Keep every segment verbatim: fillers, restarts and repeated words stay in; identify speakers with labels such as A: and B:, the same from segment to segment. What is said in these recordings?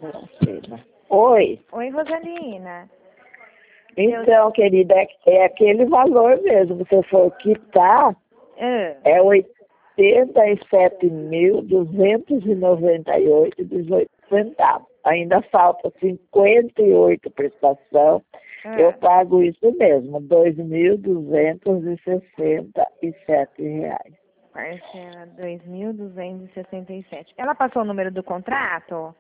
A: Nossa. Oi.
B: Oi, Rosalina.
A: Então, Eu... querida, é, é aquele valor mesmo. Se você for quitar,
B: uh.
A: é oitenta e sete mil, duzentos e noventa e oito e dezoito centavos. Ainda falta cinquenta e oito prestação.
B: uh.
A: Eu pago isso mesmo, dois mil duzentos e sessenta e sete reais.
B: Parcela dois mil duzentos e sessenta e sete. Ela passou o número do contrato?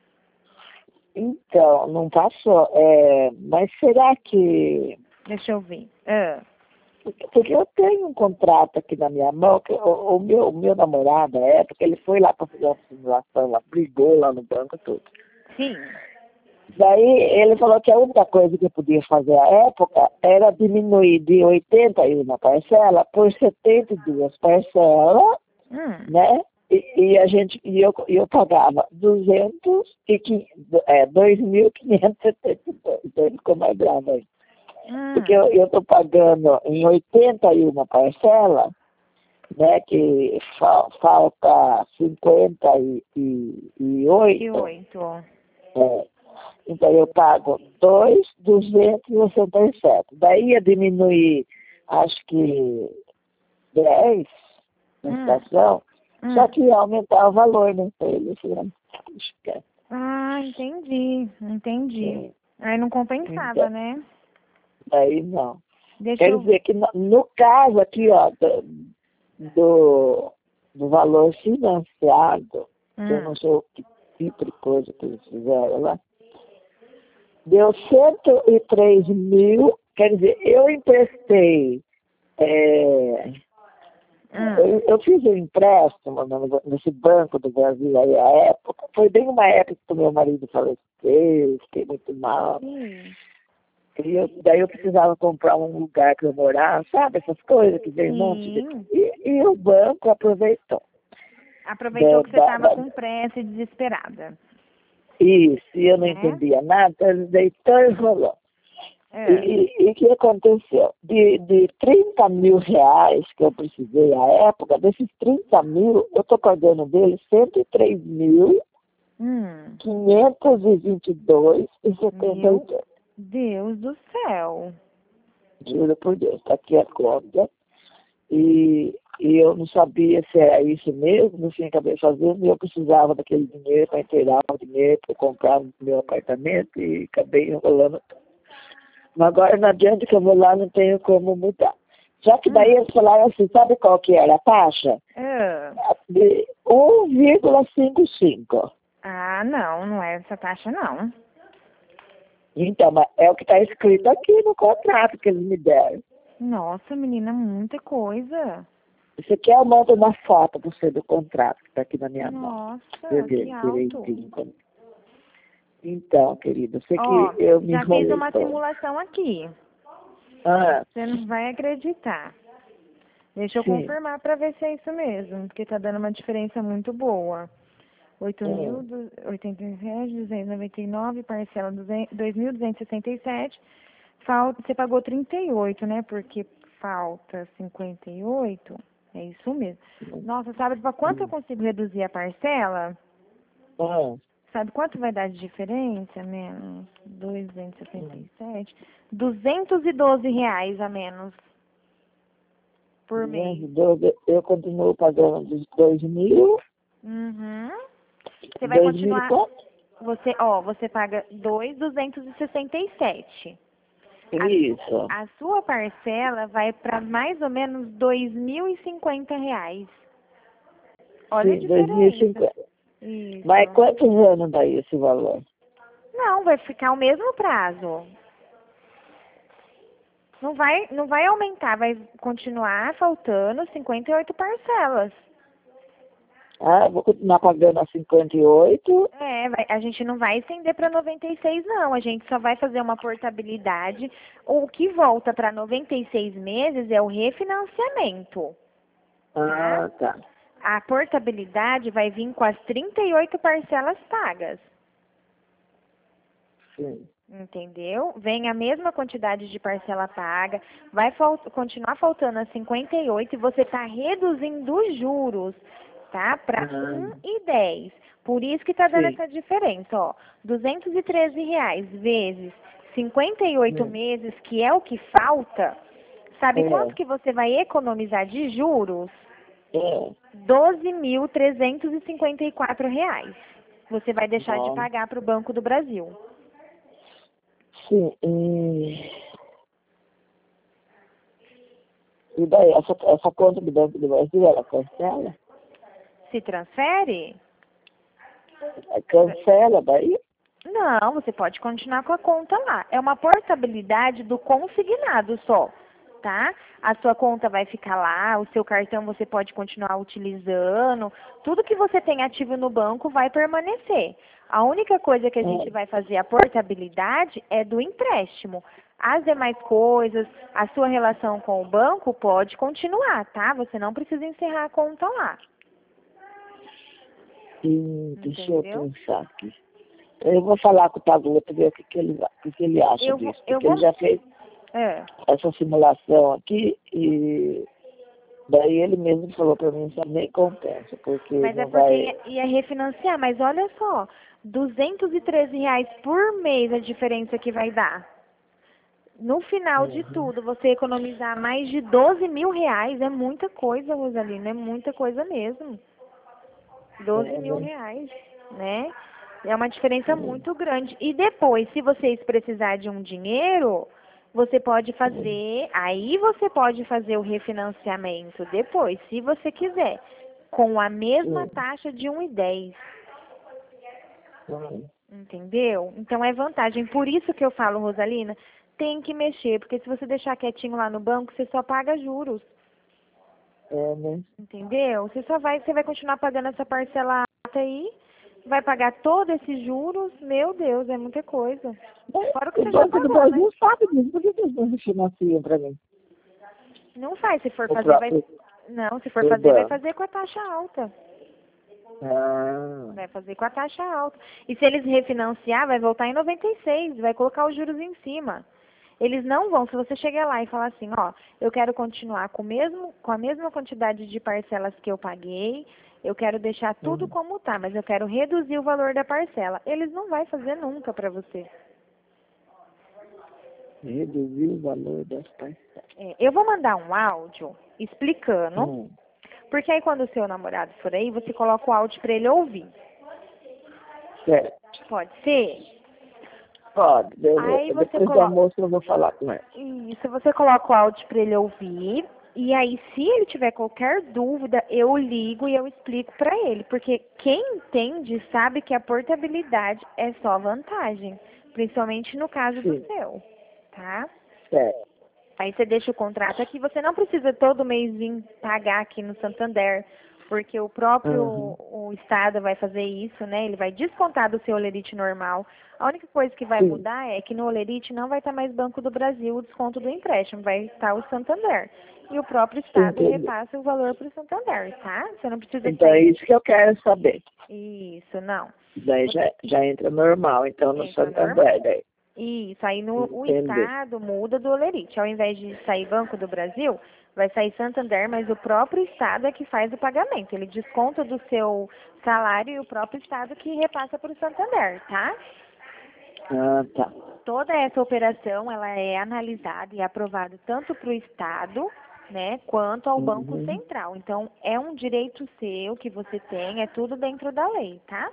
A: Então, não passou. É, mas será que...
B: Deixa eu ver. Uh.
A: Porque, porque eu tenho um contrato aqui na minha mão, que o, o, meu, o meu namorado, na época, ele foi lá para fazer uma simulação, lá, brigou lá no banco tudo.
B: Sim.
A: Daí ele falou que a única coisa que eu podia fazer à época era diminuir de oitenta e uma parcela por setenta e duas parcelas,
B: hum.
A: né? E, e a gente, e eu, eu pagava duzentos e é, dois mil quinhentos e setenta e dois. Então ele ficou mais bravo aí.
B: Hum.
A: Porque eu estou pagando em oitenta e uma parcela, né? Que fa, falta cinquenta e oito.
B: E oito.
A: É. Então eu pago dois mil duzentos e sessenta e sete. Daí ia diminuir, acho que dez na
B: hum.
A: estação,
B: hum.
A: só que ia aumentar o valor, né? Para ele, acho que é.
B: Ah, entendi, entendi.
A: Sim.
B: Aí não compensava,
A: Então,
B: né?
A: daí não.
B: Deixa
A: Quer
B: eu...
A: dizer que no, no caso aqui, ó, do, do, do valor financiado,
B: hum.
A: eu não sei o que tipo de coisa que eles fizeram lá, deu cento e três mil, quer dizer, eu emprestei, é,
B: hum.
A: eu, eu fiz um empréstimo no, nesse Banco do Brasil aí, à época, foi bem uma época que o meu marido faleceu, fiquei muito mal.
B: Sim.
A: E eu, daí eu precisava comprar um lugar para eu morar, sabe? Essas coisas que vem um monte de... E, e o banco aproveitou.
B: Aproveitou
A: Da,
B: que você
A: da,
B: estava
A: da...
B: com pressa e desesperada.
A: Isso, e eu não
B: É?
A: entendia nada, eles deitou e rolou.
B: É.
A: E o que aconteceu? De, de trinta mil reais que eu precisei à época, desses trinta mil, eu estou pagando dele cento e três mil,
B: Hum.
A: quinhentos e vinte e dois e setenta e
B: Meu
A: dois.
B: Deus do céu.
A: Juro por Deus, está aqui a conta. E, e eu não sabia se era isso mesmo, no fim acabei fazendo, e eu precisava daquele dinheiro para inteirar o dinheiro para comprar o meu apartamento e acabei enrolando tudo. Mas agora não adianta que eu vou lá, não tenho como mudar. Só que daí
B: Hum.
A: eles falaram assim, sabe qual que era a taxa?
B: É.
A: De um vírgula cinquenta e cinco.
B: Ah, não, não é essa taxa, não.
A: Então, mas é o que está escrito aqui no contrato que eles me deram.
B: Nossa, menina, muita coisa.
A: Isso aqui eu mando uma foto para você do contrato que está aqui na minha mão.
B: Nossa, que alto.
A: Direitinho. Então, querida, sei
B: Ó,
A: que eu me
B: já fiz
A: enrolei
B: uma
A: todo.
B: simulação aqui.
A: Ah,
B: Você não vai acreditar. Deixa eu
A: sim.
B: confirmar para ver se é isso mesmo, porque tá dando uma diferença muito boa. oito mil,
A: Hum.
B: oitenta e sete, duzentos e noventa e nove, parcela dois mil duzentos e sessenta e sete. Falta, você pagou trinta e oito, né? Porque falta cinquenta e oito. É isso mesmo. Nossa, sabe para quanto eu consigo reduzir a parcela?
A: Ah,
B: Sabe quanto vai dar de diferença? Menos duzentos e setenta e sete. duzentos e doze reais a menos por mês.
A: eu continuo pagando dos dois mil.
B: Uhum. Você vai
A: Dois mil e
B: continuar.
A: quanto?
B: Você, ó, você paga dois mil duzentos e sessenta e sete.
A: Isso.
B: A, a sua parcela vai para mais ou menos dois mil e cinquenta reais. Olha a
A: Sim, dois mil e
B: diferença.
A: cinquenta.
B: Isso.
A: Mas quantos anos daí esse valor?
B: Não, vai ficar o mesmo prazo. Não vai, não vai aumentar, vai continuar faltando cinquenta e oito parcelas.
A: Ah, eu vou continuar pagando a cinquenta e oito.
B: É, vai, a gente não vai estender para noventa e seis, não. A gente só vai fazer uma portabilidade. O que volta para noventa e seis meses é o refinanciamento.
A: Ah, tá.
B: A portabilidade vai vir com as trinta e oito parcelas pagas.
A: Sim.
B: Entendeu? Vem a mesma quantidade de parcela paga, vai fal- continuar faltando as cinquenta e oito e você está reduzindo os juros tá? Para
A: Ah.
B: um e dez. Por isso que tá dando
A: Sim.
B: essa diferença, ó. duzentos e treze reais vezes cinquenta e oito
A: Hum.
B: meses, que é o que falta. Sabe
A: É.
B: quanto que você vai economizar de juros?
A: É.
B: doze mil trezentos e cinquenta e quatro reais. Você vai deixar de
A: Bom.
B: pagar para o Banco do Brasil.
A: Sim. E, e daí, essa, essa conta do Banco do Brasil, ela cancela?
B: Se transfere?
A: Cancela daí?
B: Não, você pode continuar com a conta lá. É uma portabilidade do consignado só, tá? A sua conta vai ficar lá, o seu cartão você pode continuar utilizando, tudo que você tem ativo no banco vai permanecer. A única coisa que a gente vai fazer a portabilidade é do empréstimo. As demais coisas, a sua relação com o banco pode continuar, tá? Você não precisa encerrar a conta lá.
A: Hum, deixa
B: Entendeu?
A: eu pensar aqui. Eu vou falar com o Tagula para ver o que, que, ele, vai- o que, que ele acha
B: Eu vou,
A: disso.
B: eu
A: Porque
B: vou,
A: ele já fez
B: é.
A: essa simulação aqui e daí ele mesmo falou para mim que nem compensa, porque
B: Mas é
A: não
B: porque
A: vai.
B: ia, ia refinanciar. Mas olha só, duzentos e treze reais por mês a diferença que vai dar. No final de
A: Uhum.
B: tudo, você economizar mais de doze mil reais é muita coisa, Rosalina, é muita coisa mesmo. doze
A: É,
B: mil
A: né?
B: reais, né? É uma diferença muito grande. E depois, se vocês precisarem de um dinheiro, você pode fazer, aí você pode fazer o refinanciamento depois, se você quiser, com a mesma
A: Hum,
B: taxa de um e dez.
A: hum.
B: Entendeu? Então é vantagem. Por isso que eu falo, Rosalina, tem que mexer, porque se você deixar quietinho lá no banco, você só paga juros.
A: É, né?
B: Entendeu? Você só vai, você vai continuar pagando essa parcela alta aí, vai pagar todos esses juros, meu Deus, é muita coisa. Fora o que
A: O
B: você já
A: Banco do
B: pagou, né?
A: Brasil sabe disso, por que que eles não refinanciam para mim?
B: Não faz, se for
A: O
B: fazer, vai.
A: próprio
B: Não, se for
A: o
B: fazer, vai
A: banco.
B: fazer com a taxa alta.
A: Ah,
B: Vai fazer com a taxa alta. E se eles refinanciar, vai voltar em noventa e seis, vai colocar os juros em cima. Eles não vão, se você chegar lá e falar assim, ó, eu quero continuar com, o mesmo, com a mesma quantidade de parcelas que eu paguei, eu quero deixar tudo
A: hum.
B: como tá, mas eu quero reduzir o valor da parcela. Eles não vão fazer nunca para você.
A: Reduzir o valor das parcelas.
B: É, eu vou mandar um áudio explicando,
A: Hum.
B: porque aí quando o seu namorado for aí, você coloca o áudio para ele ouvir.
A: Certo.
B: Pode ser?
A: Pode. Eu,
B: Aí
A: eu-
B: você
A: depois do
B: coloca.
A: almoço eu vou falar com ela.
B: Isso, você coloca o áudio para ele ouvir. E aí, se ele tiver qualquer dúvida, eu ligo e eu explico para ele. Porque quem entende sabe que a portabilidade é só vantagem. Principalmente no caso do
A: Sim.
B: seu, tá?
A: Certo.
B: Aí você deixa o contrato aqui. Você não precisa todo mês vir pagar aqui no Santander. Porque o próprio
A: Uhum.
B: o Estado vai fazer isso, né? Ele vai descontar do seu olerite normal. A única coisa que vai
A: Sim.
B: mudar é que no olerite não vai estar mais Banco do Brasil o desconto do empréstimo, vai estar o Santander. E o próprio Estado
A: Entendi.
B: repassa o valor para o Santander, tá? Você não precisa
A: Então é
B: sair.
A: isso que eu quero saber.
B: Isso, não.
A: Daí já, já entra normal, então no
B: Entra normal.
A: Santander. Daí.
B: Isso, aí no, o
A: Entendi.
B: Estado muda do olerite. Ao invés de sair Banco do Brasil, vai sair Santander, mas o próprio Estado é que faz o pagamento. Ele desconta do seu salário e o próprio Estado que repassa para o Santander, tá?
A: Ah, tá.
B: Toda essa operação, ela é analisada e aprovada tanto para o Estado, né, quanto ao Banco
A: Uhum.
B: Central. Então, é um direito seu que você tem, é tudo dentro da lei, tá?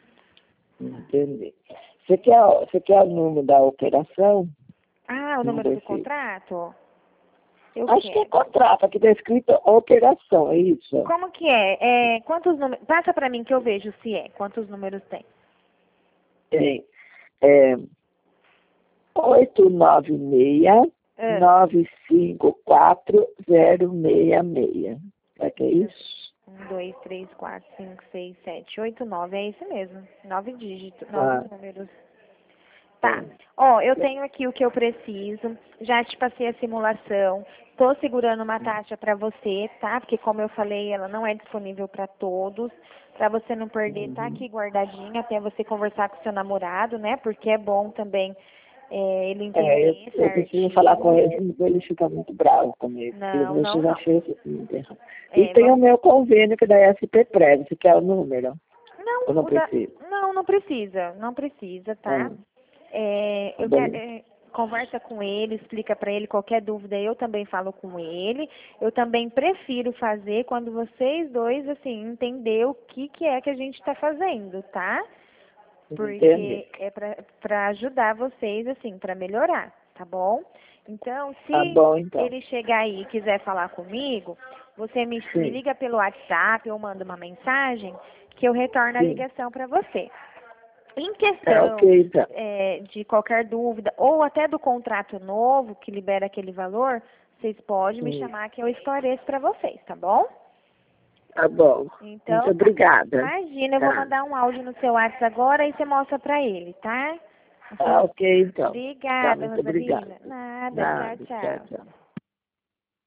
A: Entendi. Você quer, você quer o número da operação?
B: Ah, o
A: Não
B: número do
A: precisa.
B: contrato? Eu
A: Acho que é
B: quero.
A: contrato, aqui está escrito operação, é isso?
B: Como que é? É quantos números? Passa para mim que eu vejo se é. Quantos números tem?
A: Tem. É, oito nove seis,
B: Ah,
A: nove cinco quatro, zero seis seis. Será que é isso?
B: um, dois, três, quatro, cinco, seis, sete, oito, nove. É isso mesmo. Nove dígitos, nove
A: Ah,
B: números. Tá.
A: é.
B: Ó, eu tenho aqui o que eu preciso. Já te passei a simulação. Tô segurando uma taxa para você, tá? Porque como eu falei, ela não é disponível para todos. Para você não perder, tá
A: Uhum.
B: aqui guardadinha até você conversar com seu namorado, né? Porque é bom também é, ele
A: É,
B: entender
A: eu, eu preciso
B: certinho.
A: falar com ele, senão ele fica muito bravo comigo.
B: Não,
A: Porque
B: não,
A: eu já
B: não.
A: fiz assim, errado.
B: É,
A: E tem
B: você-
A: o meu convênio que é da S P Prev, você quer o número?
B: Não,
A: Eu não
B: o da-
A: preciso.
B: não, não precisa, não precisa, tá?
A: Ah,
B: É,
A: tá
B: eu quero,
A: bem.
B: é, conversa com ele, explica para ele qualquer dúvida, eu também falo com ele. Eu também prefiro fazer quando vocês dois, assim, entender o que, que é que a gente está fazendo, tá?
A: Entendi.
B: Porque é para ajudar vocês, assim, para melhorar, tá bom? Então,
A: Tá
B: se
A: bom, então.
B: ele chegar aí e quiser falar comigo, você me, me
A: Sim,
B: liga pelo WhatsApp ou manda uma mensagem que eu retorno a
A: sim.
B: ligação para você. Em
A: É
B: questão
A: ok, então.
B: é, de qualquer dúvida, ou até do contrato novo que libera aquele valor, vocês podem me
A: Hum,
B: chamar que eu esclareço para vocês, tá bom?
A: Tá bom. Muito
B: Então, tá.
A: obrigada.
B: Imagina, eu vou
A: Tá.
B: mandar um áudio no seu WhatsApp agora e você mostra para ele, tá?
A: Tá ok, então. Tá,
B: Obrigada,
A: muito obrigada.
B: Rosalina. Nada, tchau,
A: Nada. Tchau,
B: tchau.
A: tchau.